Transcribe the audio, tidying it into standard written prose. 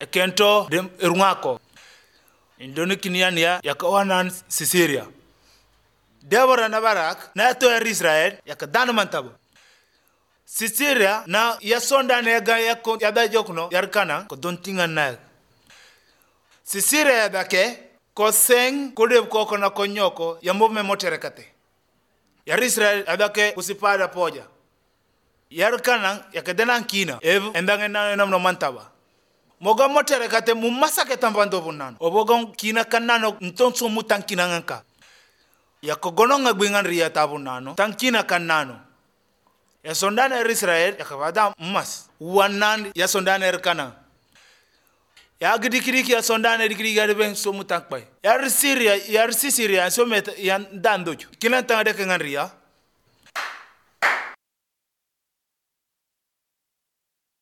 kento dem erungako indoni kiniania yakawanan Sisiria Deborah na Barak na to Israel yakadana mantabo Sisiria na yasonda nega yako yada jokno yarkana ko dontinga na Sisiria yadake ko seng kodeb ko na konyoko yambo memoterekate Yar Israel yadake usipada poja yarkana yakadana kina ev endangena na mantaba Moga motere kate mu masake tambando bunano. Obogon kina kanano ntonso mu tankina nganka. Ya kogono ngabingan riya tabunano. Tankina kanano. Ya sondana Israel ya kavada mas. Wanan ya sondana erkana. Ya gidikiriki ya sondana dikiriki ya ben so mu tankpai. Ya Syria so met ya dandoju. Kina tangade kengan riya.